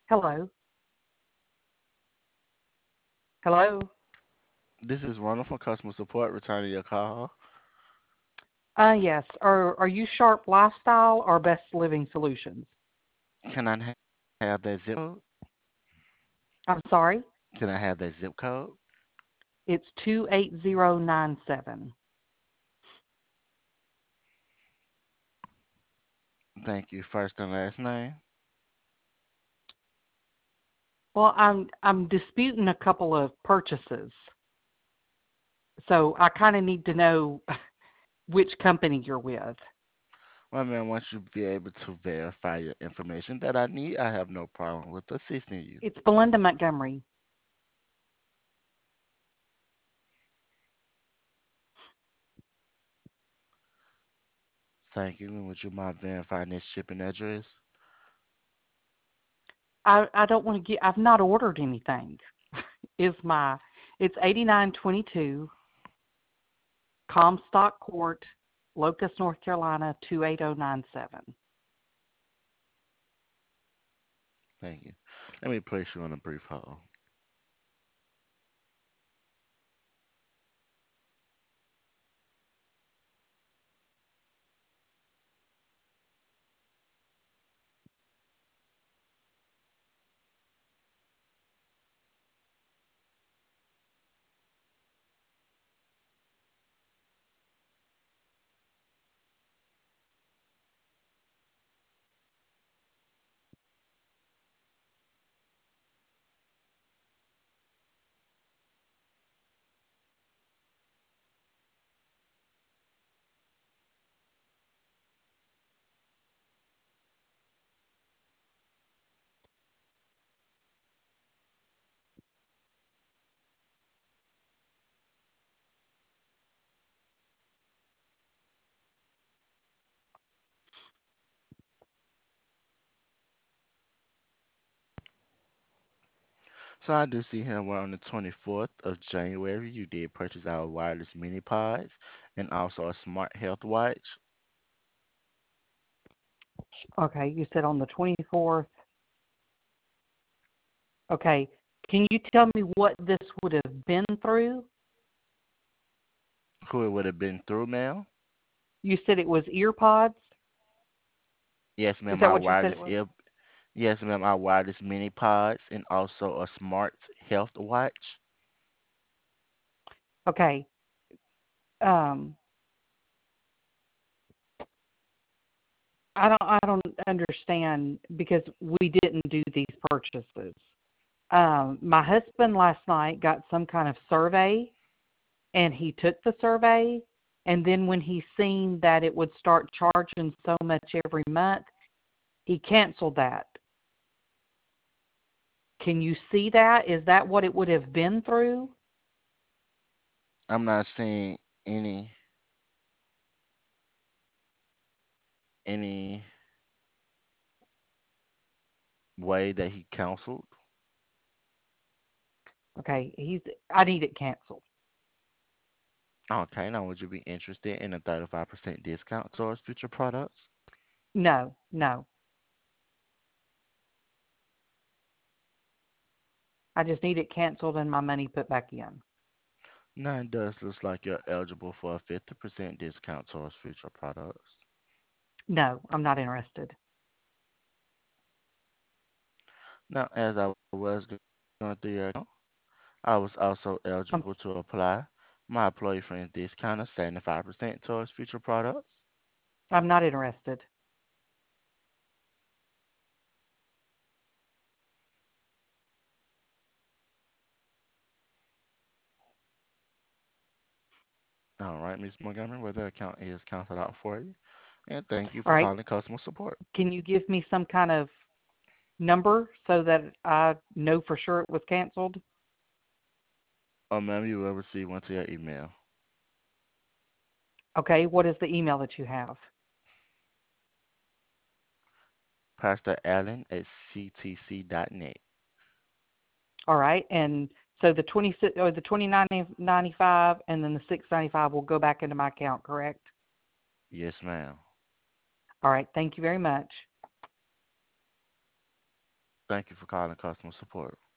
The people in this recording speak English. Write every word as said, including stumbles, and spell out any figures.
Hello. Hello. This is Ronald from customer support returning your call. Uh, yes. Are are you Sharp Lifestyle or Best Living Solutions? Can I ha- have that zip code? I'm sorry. Can I have that zip code? It's two eight zero nine seven. Thank you. First and last name. Well, I'm I'm disputing a couple of purchases, so I kind of need to know which company you're with. Well, man, once you be able to verify your information that I need, I have no problem with assisting you. It's Belinda Montgomery. Thank you. And would you mind verifying this shipping address? I I don't want to get. I've not ordered anything. Is my It's eighty-nine twenty-two Comstock Court, Locust, North Carolina two eight zero nine seven. Thank you. Let me place you on a brief hold. So I do see here where on the twenty-fourth of January you did purchase our wireless mini pods and also a smart health watch. Okay, you said on the twenty-fourth. Okay, can you tell me what this would have been through? Who it would have been through, ma'am? You said it was ear pods. Yes, Is ma'am, that our what you said it wireless was? ear Yes, ma'am, our wireless mini pods and also a smart health watch. Okay. Um, I don't I don't understand because we didn't do these purchases. Um, my husband last night got some kind of survey and he took the survey, and then when he seen that it would start charging so much every month, he canceled that. Can you see that? Is that what it would have been through? I'm not seeing any any way that he counseled. Okay, he's I need it canceled. Okay, now would you be interested in a thirty-five percent discount towards future products? No, no. I just need it canceled and my money put back in. Now it does look like you're eligible for a fifty percent discount towards future products. No, I'm not interested. Now, as I was going through your account, I was also eligible I'm to apply my employee friends discount of seventy-five percent towards future products. I'm not interested. All right, Miss Montgomery, well, the account is canceled out for you. And thank you All for right. calling customer support. Can you give me some kind of number so that I know for sure it was canceled? Oh, ma'am, you will receive one to your email. Okay, what is the email that you have? Pastor Allen at c t c dot net. All right, and so the twenty or the twenty ninety five and then the six ninety five will go back into my account, correct? Yes, ma'am. All right, thank you very much. Thank you for calling customer support.